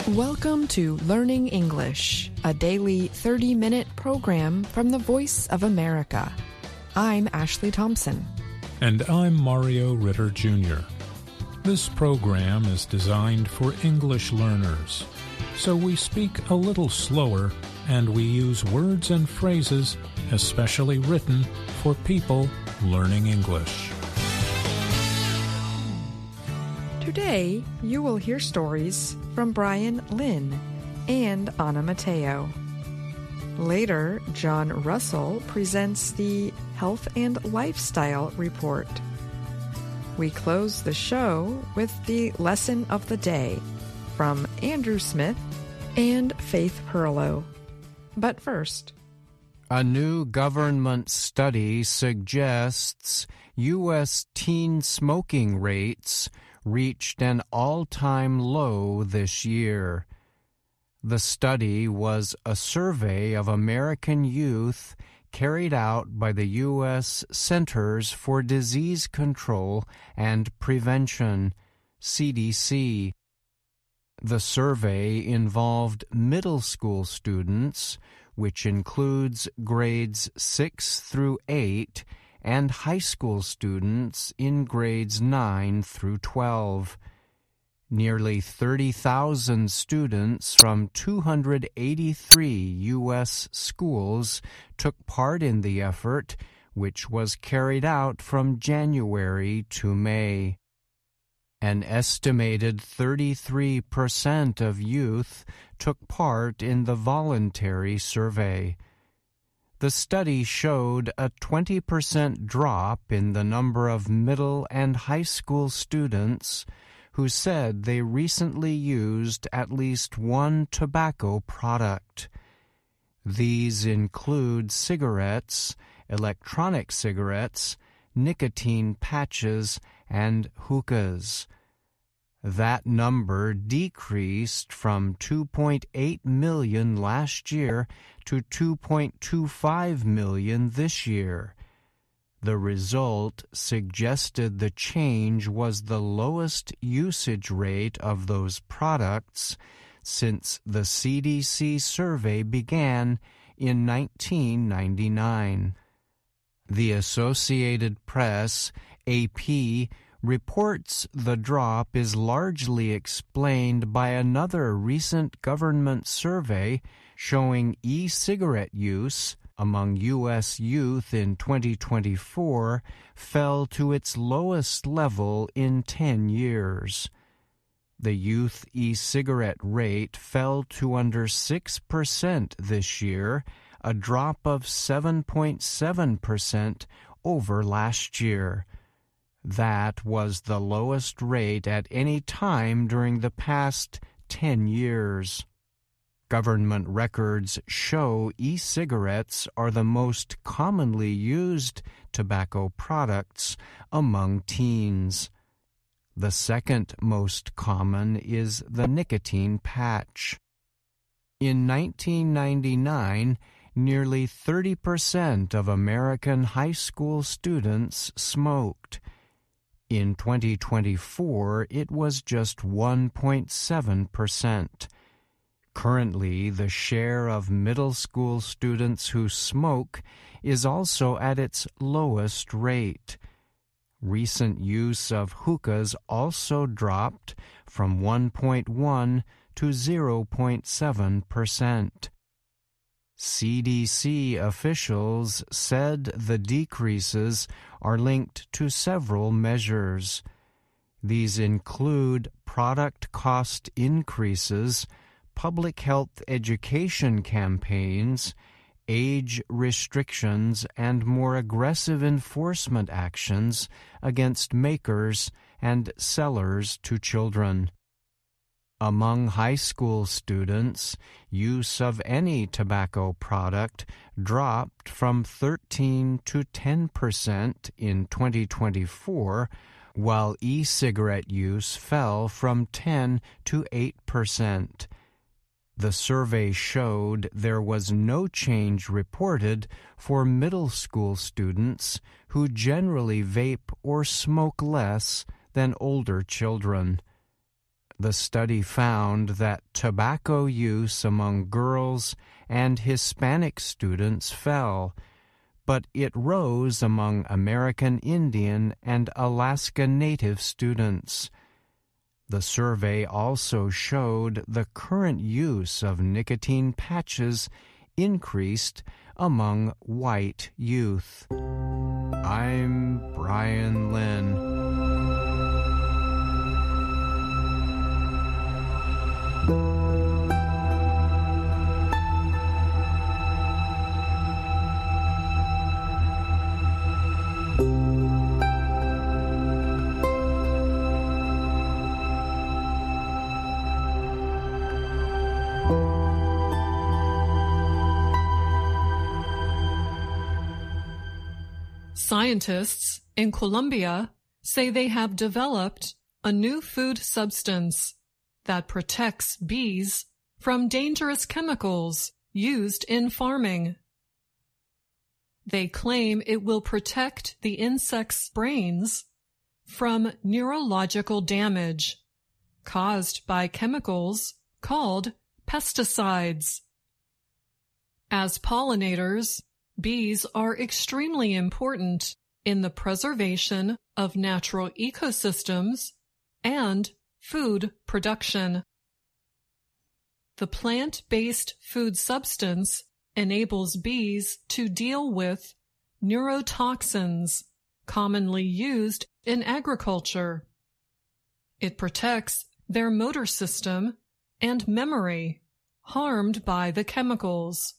Welcome to Learning English, a daily 30-minute program from the Voice of America. I'm Ashley Thompson. And I'm Mario Ritter Jr. This program is designed for English learners, so we speak a little slower and we use words and phrases especially written for people learning English. Today, you will hear stories from Brian Lynn and Anna Mateo. Later, John Russell presents the Health and Lifestyle Report. We close the show with the Lesson of the Day from Andrew Smith and Faith Perlow. But first, a new government study suggests U.S. teen smoking rates reached an all-time low this year. The study was a survey of American youth carried out by the U.S. Centers for Disease Control and Prevention, CDC. The survey involved middle school students, which includes grades 6 through 8, and high school students in grades 9 through 12. Nearly 30,000 students from 283 U.S. schools took part in the effort, which was carried out from January to May. An estimated 33% of youth took part in the voluntary survey. The study showed a 20% drop in the number of middle and high school students who said they recently used at least one tobacco product. These include cigarettes, electronic cigarettes, nicotine patches, and hookahs. That number decreased from 2.8 million last year to 2.25 million this year. The result suggested the change was the lowest usage rate of those products since the CDC survey began in 1999. The Associated Press, AP, reports the drop is largely explained by another recent government survey showing e-cigarette use among U.S. youth in 2024 fell to its lowest level in 10 years. The youth e-cigarette rate fell to under 6% this year, a drop of 7.7% over last year. That was the lowest rate at any time during the past 10 years. Government records show e-cigarettes are the most commonly used tobacco products among teens. The second most common is the nicotine patch. In 1999, nearly 30% of American high school students smoked. In 2024, it was just 1.7%. Currently, the share of middle school students who smoke is also at its lowest rate. Recent use of hookahs also dropped from 1.1 to 0.7%. CDC officials said the decreases are linked to several measures. These include product cost increases, public health education campaigns, age restrictions, and more aggressive enforcement actions against makers and sellers to children. Among high school students, use of any tobacco product dropped from 13 to 10% in 2024, while e-cigarette use fell from 10 to 8%. The survey showed there was no change reported for middle school students who generally vape or smoke less than older children. The study found that tobacco use among girls and Hispanic students fell, but it rose among American Indian and Alaska Native students. The survey also showed the current use of nicotine patches increased among white youth. I'm Brian Lynn. Scientists in Colombia say they have developed a new food substance that protects bees from dangerous chemicals used in farming. They claim it will protect the insects' brains from neurological damage caused by chemicals called pesticides. As pollinators, bees are extremely important in the preservation of natural ecosystems and food production. The plant-based food substance enables bees to deal with neurotoxins commonly used in agriculture. It protects their motor system and memory harmed by the chemicals.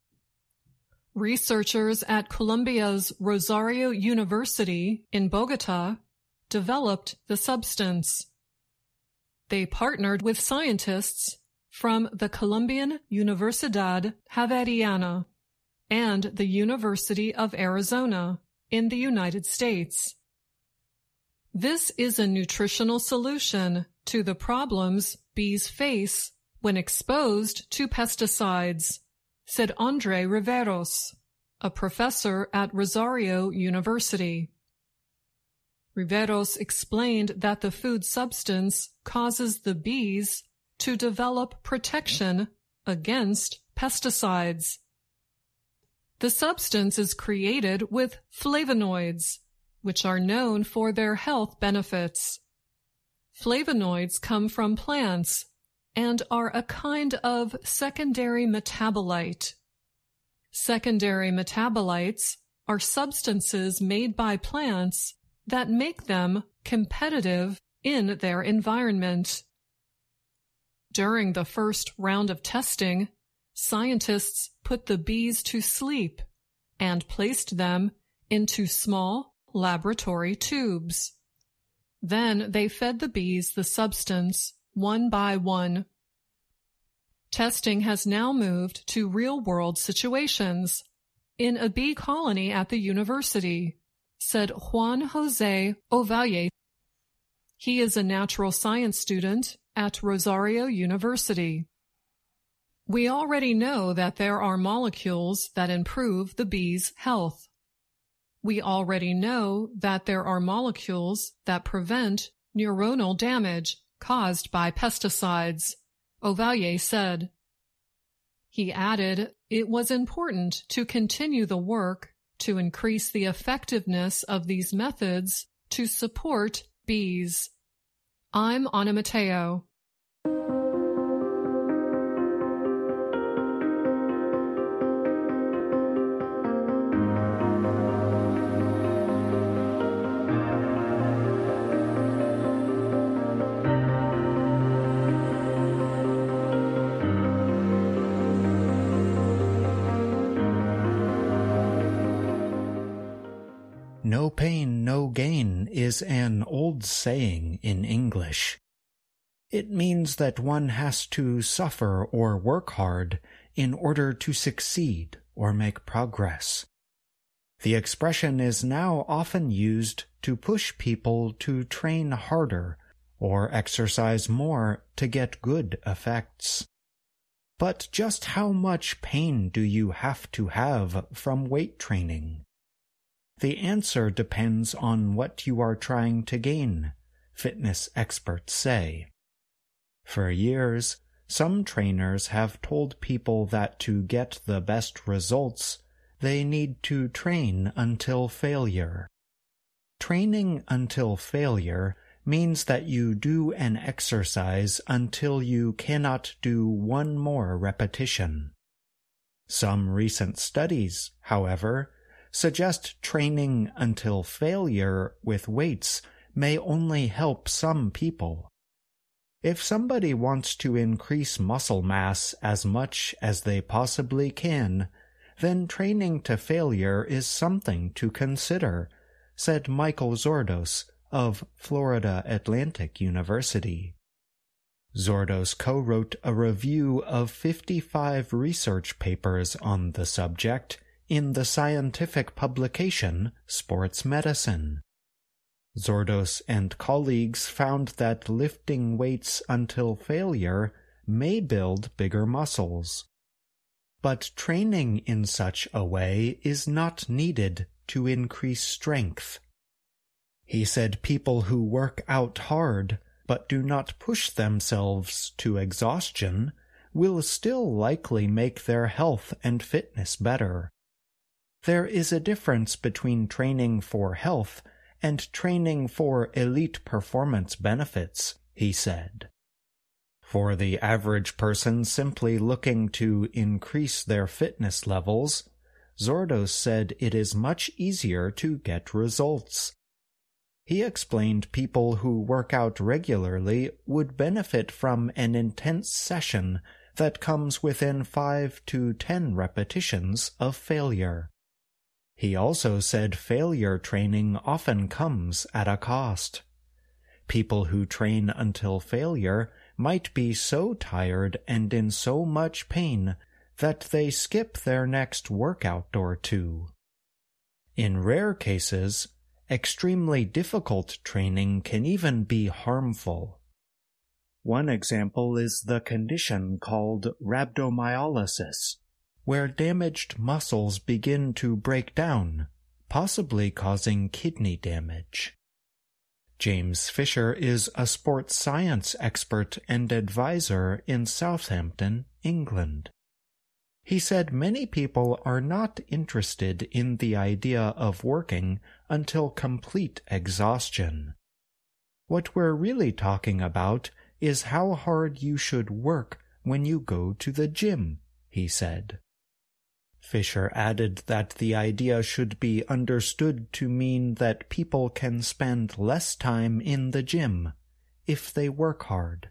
Researchers at Colombia's Rosario University in Bogota developed the substance. They partnered with scientists from the Colombian Universidad Javeriana and the University of Arizona in the United States. This is a nutritional solution to the problems bees face when exposed to pesticides, said Andre Riveros, a professor at Rosario University. Riveros explained that the food substance causes the bees to develop protection against pesticides. The substance is created with flavonoids, which are known for their health benefits. Flavonoids come from plants and are a kind of secondary metabolite. Secondary metabolites are substances made by plants that make them competitive in their environment. During the first round of testing, scientists put the bees to sleep and placed them into small laboratory tubes. Then they fed the bees the substance one by one. Testing has now moved to real-world situations in a bee colony at the university, said Juan Jose Ovalle. He is a natural science student at Rosario University. We already know that there are molecules that improve the bees' health. We already know that there are molecules that prevent neuronal damage caused by pesticides, Ovalle said. He added it was important to continue the work to increase the effectiveness of these methods to support bees. I'm Ana Mateo. No pain, no gain is an old saying in English. It means that one has to suffer or work hard in order to succeed or make progress. The expression is now often used to push people to train harder or exercise more to get good effects. But just how much pain do you have to have from weight training? The answer depends on what you are trying to gain, fitness experts say. For years, some trainers have told people that to get the best results, they need to train until failure. Training until failure means that you do an exercise until you cannot do one more repetition. Some recent studies, however, suggest training until failure with weights may only help some people. If somebody wants to increase muscle mass as much as they possibly can, then training to failure is something to consider, said Michael Zourdos of Florida Atlantic University. Zourdos co-wrote a review of 55 research papers on the subject in the scientific publication Sports Medicine. Zourdos and colleagues found that lifting weights until failure may build bigger muscles. But training in such a way is not needed to increase strength. He said people who work out hard but do not push themselves to exhaustion will still likely make their health and fitness better. There is a difference between training for health and training for elite performance benefits, he said. For the average person simply looking to increase their fitness levels, Zourdos said it is much easier to get results. He explained people who work out regularly would benefit from an intense session that comes within 5 to 10 repetitions of failure. He also said failure training often comes at a cost. People who train until failure might be so tired and in so much pain that they skip their next workout or two. In rare cases, extremely difficult training can even be harmful. One example is the condition called rhabdomyolysis, where damaged muscles begin to break down, possibly causing kidney damage. James Fisher is a sports science expert and advisor in Southampton, England. He said many people are not interested in the idea of working until complete exhaustion. What we're really talking about is how hard you should work when you go to the gym, he said. Fisher added that the idea should be understood to mean that people can spend less time in the gym if they work hard.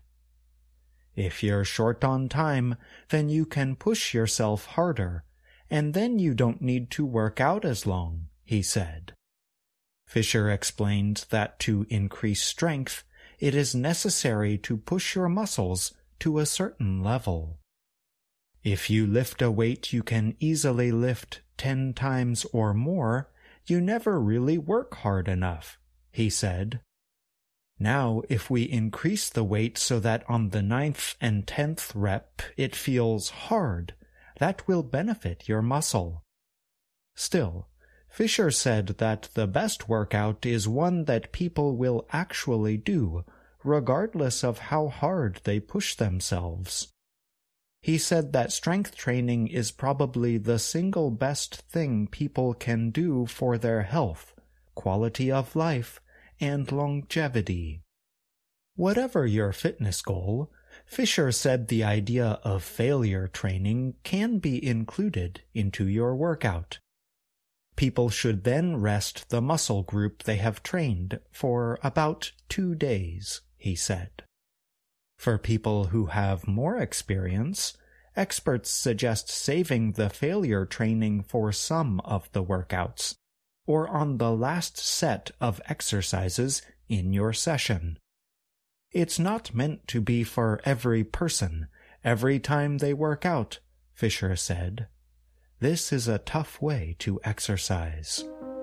If you're short on time, then you can push yourself harder, and then you don't need to work out as long, he said. Fisher explained that to increase strength, it is necessary to push your muscles to a certain level. If you lift a weight you can easily lift 10 times or more, you never really work hard enough, he said. Now, if we increase the weight so that on the 9th and 10th rep it feels hard, that will benefit your muscle. Still, Fisher said that the best workout is one that people will actually do, regardless of how hard they push themselves. He said that strength training is probably the single best thing people can do for their health, quality of life, and longevity. Whatever your fitness goal, Fisher said the idea of failure training can be included into your workout. People should then rest the muscle group they have trained for about 2 days, he said. For people who have more experience, experts suggest saving the failure training for some of the workouts, or on the last set of exercises in your session. It's not meant to be for every person, every time they work out, Fisher said. This is a tough way to exercise.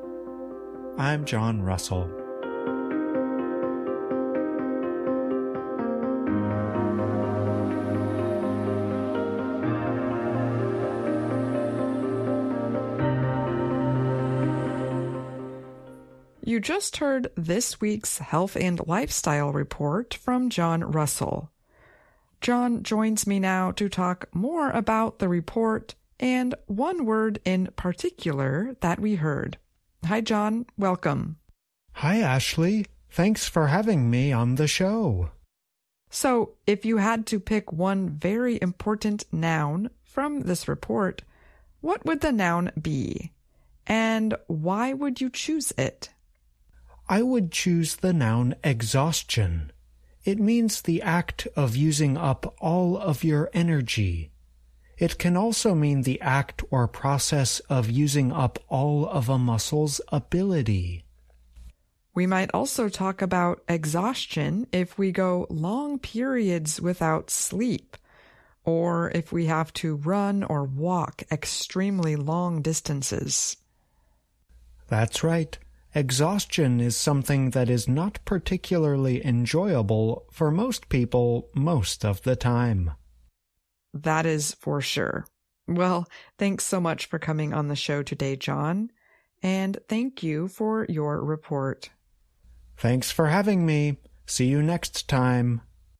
I'm John Russell. You just heard this week's Health and Lifestyle Report from John Russell. John joins me now to talk more about the report and one word in particular that we heard. Hi, John. Welcome. Hi, Ashley. Thanks for having me on the show. So, if you had to pick one very important noun from this report, what would the noun be? And why would you choose it? I would choose the noun exhaustion. It means the act of using up all of your energy. It can also mean the act or process of using up all of a muscle's ability. We might also talk about exhaustion if we go long periods without sleep, or if we have to run or walk extremely long distances. That's right. Exhaustion is something that is not particularly enjoyable for most people most of the time. That is for sure. Well, thanks so much for coming on the show today, John, and thank you for your report. Thanks for having me. See you next time.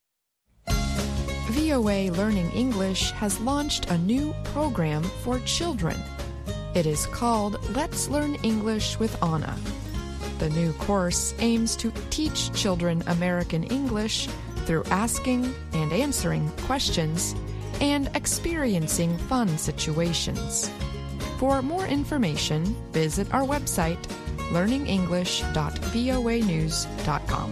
VOA Learning English has launched a new program for children. It is called Let's Learn English with Anna. The new course aims to teach children American English through asking and answering questions and experiencing fun situations. For more information, visit our website, learningenglish.voanews.com.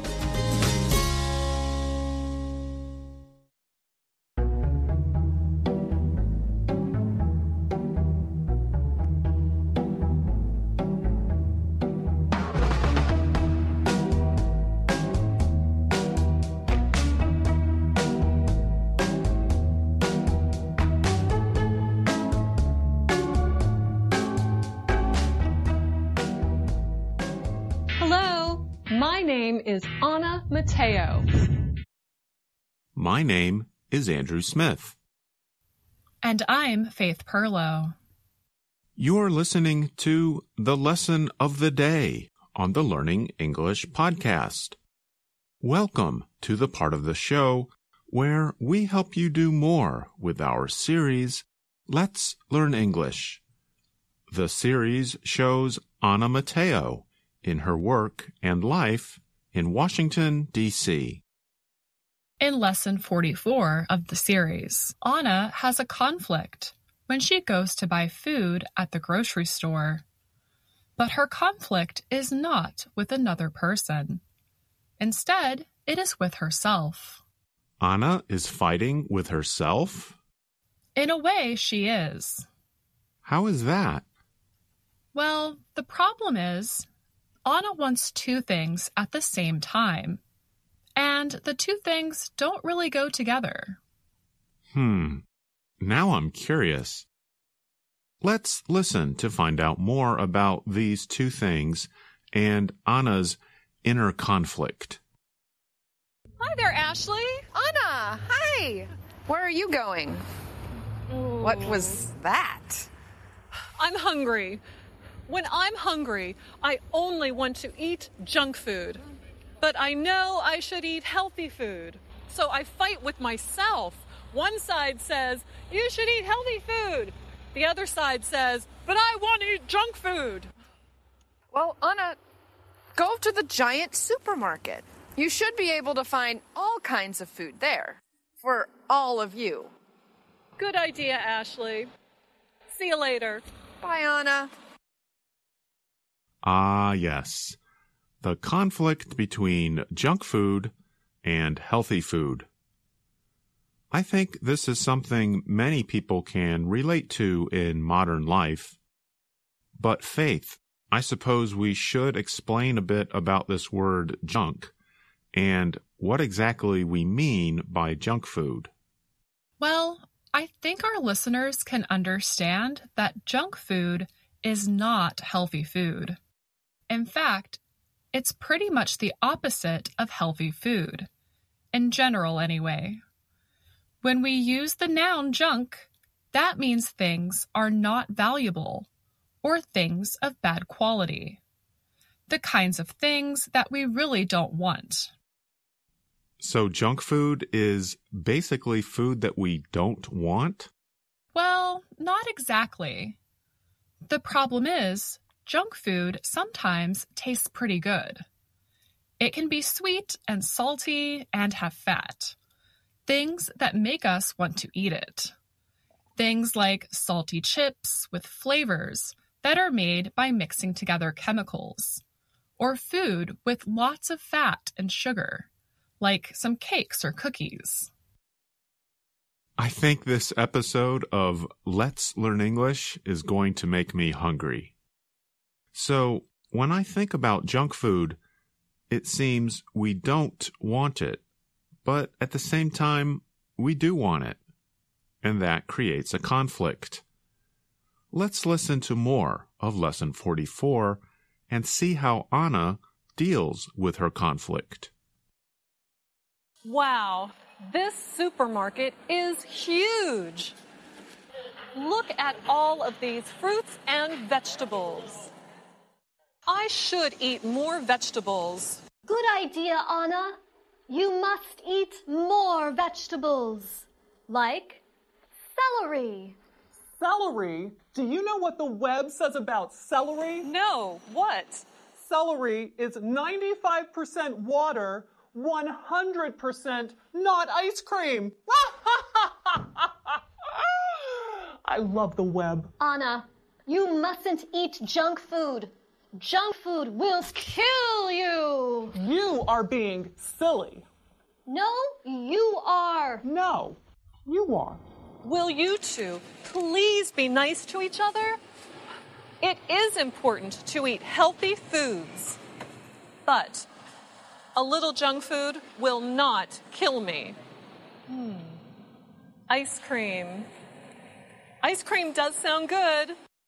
Hello, my name is Anna Mateo. My name is Andrew Smith. And I'm Faith Perlow. You're listening to the Lesson of the Day on the Learning English podcast. Welcome to the part of the show where we help you do more with our series, Let's Learn English. The series shows Anna Mateo in her work and life in Washington, D.C. In Lesson 44 of the series, Anna has a conflict when she goes to buy food at the grocery store. But her conflict is not with another person. Instead, it is with herself. Anna is fighting with herself? In a way, she is. How is that? Well, the problem is, Anna wants two things at the same time, and the two things don't really go together. Now I'm curious. Let's listen to find out more about these two things and Anna's inner conflict. Hi there, Ashley. Anna, hi. Where are you going? What was that? I'm hungry. When I'm hungry, I only want to eat junk food. But I know I should eat healthy food. So I fight with myself. One side says, you should eat healthy food. The other side says, but I want to eat junk food. Well, Anna, go to the giant supermarket. You should be able to find all kinds of food there for all of you. Good idea, Ashley. See you later. Bye, Anna. Ah, yes. The conflict between junk food and healthy food. I think this is something many people can relate to in modern life. But Faith, I suppose we should explain a bit about this word junk and what exactly we mean by junk food. Well, I think our listeners can understand that junk food is not healthy food. In fact, it's pretty much the opposite of healthy food, in general anyway. When we use the noun junk, that means things are not valuable or things of bad quality, the kinds of things that we really don't want. So junk food is basically food that we don't want? Well, not exactly. The problem is, junk food sometimes tastes pretty good. It can be sweet and salty and have fat. Things that make us want to eat it. Things like salty chips with flavors that are made by mixing together chemicals. Or food with lots of fat and sugar, like some cakes or cookies. I think this episode of Let's Learn English is going to make me hungry. So, when I think about junk food, it seems we don't want it, but at the same time, we do want it. And that creates a conflict. Let's listen to more of Lesson 44 and see how Anna deals with her conflict. Wow, this supermarket is huge. Look at all of these fruits and vegetables. I should eat more vegetables. Good idea, Anna. You must eat more vegetables, like celery. Celery? Do you know what the web says about celery? No, what? Celery is 95% water, 100% not ice cream. I love the web. Anna, you mustn't eat junk food. Junk food will kill you. You are being silly. No, you are. No, you are. Will you two please be nice to each other? It is important to eat healthy foods, but a little junk food will not kill me. Ice cream. Ice cream does sound good.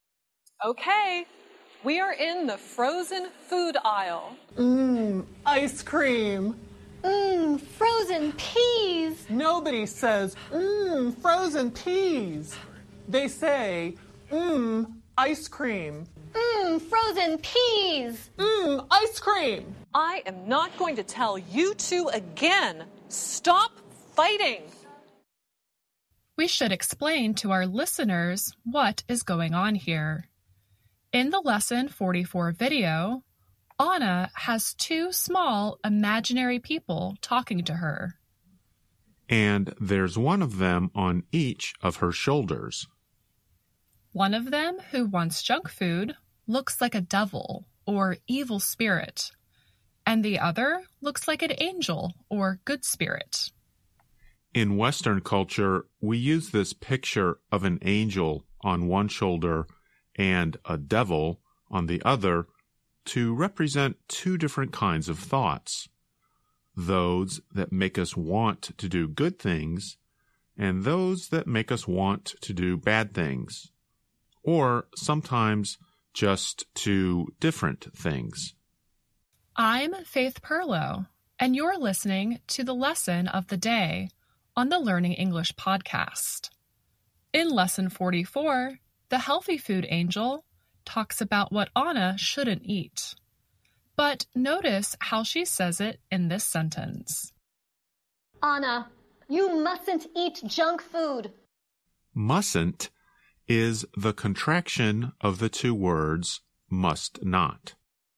Okay, we are in the frozen food aisle. Ice cream. Frozen peas. Nobody says, frozen peas. They say, ice cream. Frozen peas. Ice cream. I am not going to tell you two again. Stop fighting. We should explain to our listeners what is going on here. In the Lesson 44 video, Anna has two small imaginary people talking to her. And there's one of them on each of her shoulders. One of them, who wants junk food, looks like a devil or evil spirit, and the other looks like an angel or good spirit. In Western culture, we use this picture of an angel on one shoulder and a devil on the other to represent two different kinds of thoughts. Those that make us want to do good things, and those that make us want to do bad things. Or sometimes just two different things. I'm Faith Perlow, and you're listening to the Lesson of the Day on the Learning English podcast. In Lesson 44, the Healthy Food Angel talks about what Anna shouldn't eat. But notice how she says it in this sentence. Anna, you mustn't eat junk food. Mustn't is the contraction of the two words must not.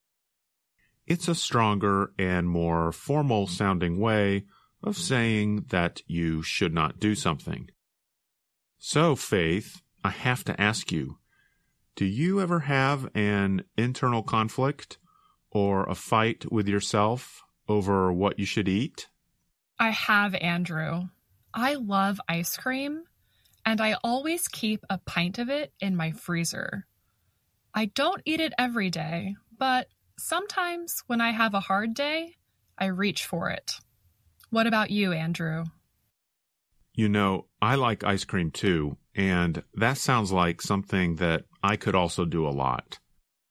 It's a stronger and more formal sounding way of saying that you should not do something. So, Faith, I have to ask you, do you ever have an internal conflict or a fight with yourself over what you should eat? I have, Andrew. I love ice cream, and I always keep a pint of it in my freezer. I don't eat it every day, but sometimes when I have a hard day, I reach for it. What about you, Andrew? You know, I like ice cream too, and that sounds like something that I could also do a lot.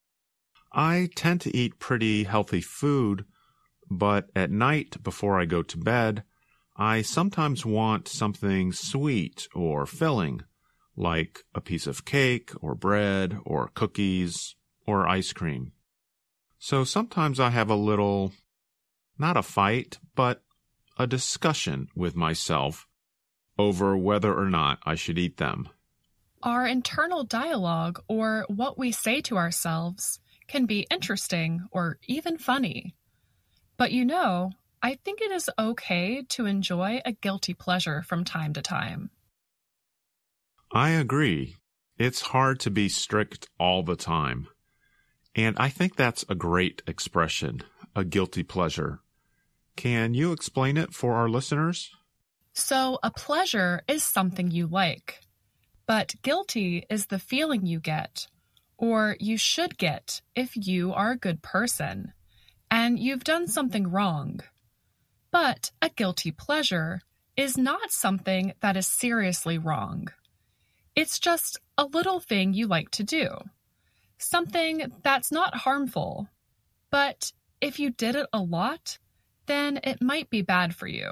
I tend to eat pretty healthy food, but at night before I go to bed, I sometimes want something sweet or filling, like a piece of cake or bread or cookies or ice cream. So sometimes I have a little, not a fight, but a discussion with myself over whether or not I should eat them. Our internal dialogue, or what we say to ourselves, can be interesting or even funny. But I think it is okay to enjoy a guilty pleasure from time to time. I agree. It's hard to be strict all the time. And I think that's a great expression, a guilty pleasure. Can you explain it for our listeners? So, a pleasure is something you like, but guilty is the feeling you get, or you should get if you are a good person, and you've done something wrong. But a guilty pleasure is not something that is seriously wrong. It's just a little thing you like to do, something that's not harmful. But if you did it a lot, then it might be bad for you.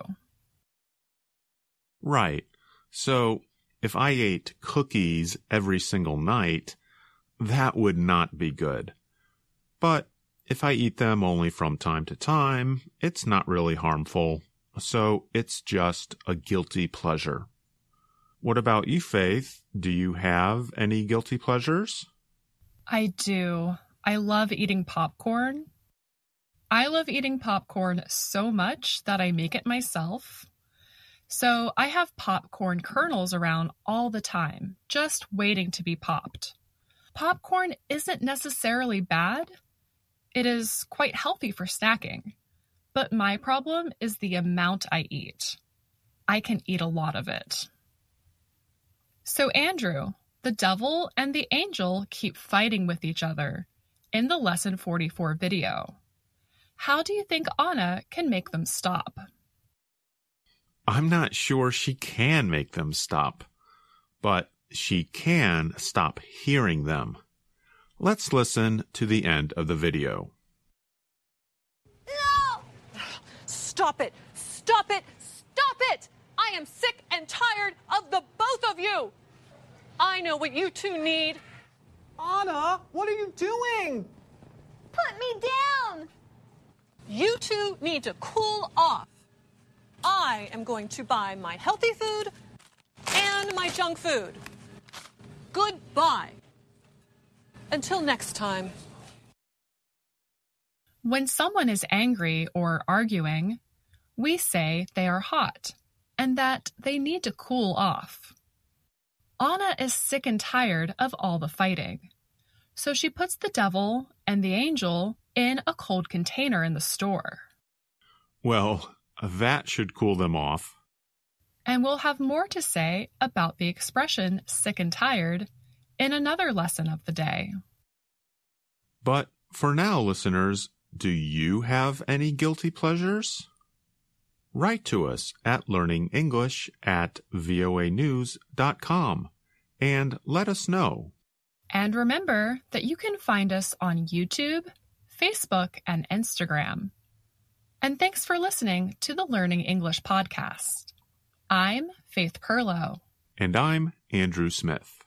Right. So if I ate cookies every single night, that would not be good. But if I eat them only from time to time, it's not really harmful. So it's just a guilty pleasure. What about you, Faith? Do you have any guilty pleasures? I do. I love eating popcorn. I love eating popcorn so much that I make it myself. So I have popcorn kernels around all the time, just waiting to be popped. Popcorn isn't necessarily bad. It is quite healthy for snacking. But my problem is the amount I eat. I can eat a lot of it. So Andrew, the devil and the angel keep fighting with each other in the Lesson 44 video. How do you think Anna can make them stop? I'm not sure she can make them stop, but she can stop hearing them. Let's listen to the end of the video. No! Stop it! Stop it! Stop it! I am sick and tired of the both of you! I know what you two need. Anna, what are you doing? Put me down! You two need to cool off. I am going to buy my healthy food and my junk food. Goodbye. Until next time. When someone is angry or arguing, we say they are hot and that they need to cool off. Anna is sick and tired of all the fighting, so she puts the devil and the angel in a cold container in the store. Well, that should cool them off. And we'll have more to say about the expression sick and tired in another lesson of the day. But for now, listeners, do you have any guilty pleasures? Write to us at learningenglish@voanews.com and let us know. And remember that you can find us on YouTube, Facebook, and Instagram. And thanks for listening to the Learning English podcast. I'm Faith Perlow. And I'm Andrew Smith.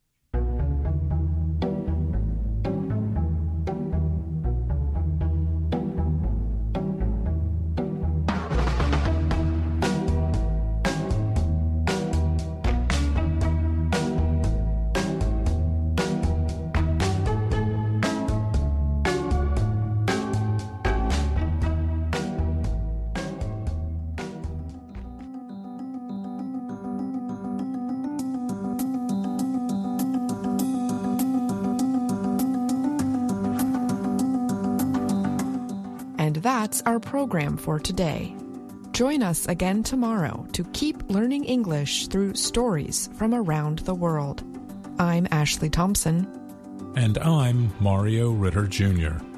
And that's our program for today. Join us again tomorrow to keep learning English through stories from around the world. I'm Ashley Thompson. And I'm Mario Ritter Jr.